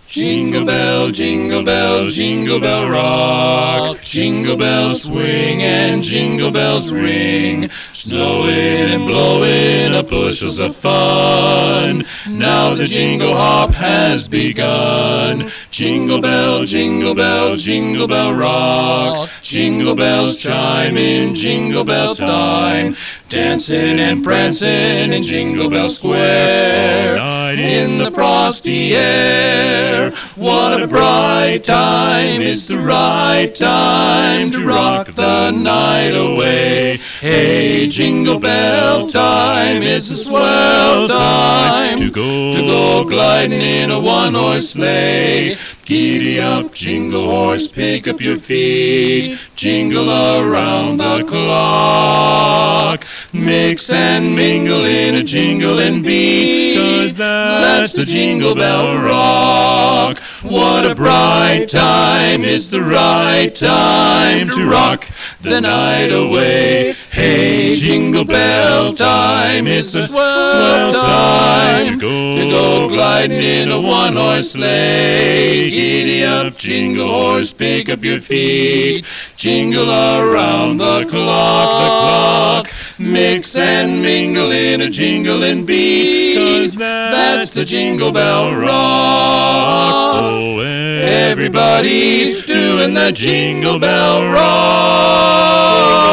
Jingle bell, jingle bell, jingle bell rock. Jingle bells swing and jingle bells ring. Snowing and blowing up bushels of fun. Now the jingle hop has begun. Jingle bell, jingle bell, jingle bell rock. Jingle bells chime in jingle bell time. Dancing and prancing in Jingle Bell Square. In the frosty air. What a bright time, it's the right time to rock the night away. Hey, Jingle Bell time, it's a swell time to go gliding in a one-horse sleigh. Giddy up, jingle horse, pick up your feet, jingle around the clock. Mix and mingle in a jingling beat, 'cause that's the Jingle Bell Rock. What a bright time, it's the right time to rock the night away. Hey, Jingle Bell time, it's a swell time to go gliding in a one-horse sleigh. Giddy up, jingle horse, pick up your feet, jingle around the clock. Mix and mingle in a jingling beat, 'cause that's the Jingle Bell Rock. Oh, everybody's doing the Jingle Bell Rock.